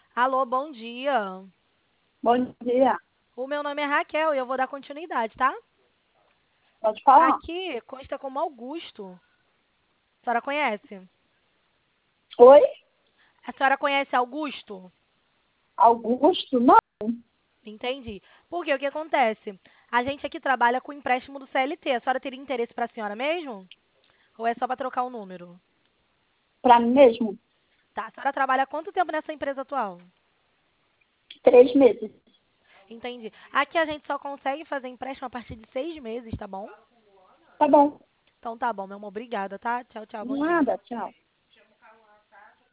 Alô, bom dia. Bom dia. O meu nome é Raquel e eu vou dar continuidade, tá? Pode falar? Aqui consta como Augusto. A senhora conhece? Oi? A senhora conhece Augusto? Augusto? Não. Entendi. Porque o que acontece? A gente aqui trabalha com empréstimo do CLT. A senhora teria interesse para a senhora mesmo? Ou é só para trocar o número? Para mim mesmo? Tá, a senhora trabalha há quanto tempo nessa empresa atual? 3 meses. Entendi. Aqui a gente só consegue fazer empréstimo a partir de 6 meses, tá bom? Tá bom. Então tá bom, meu amor. Obrigada, tá? Tchau, tchau. Bom dia. Nada, tchau.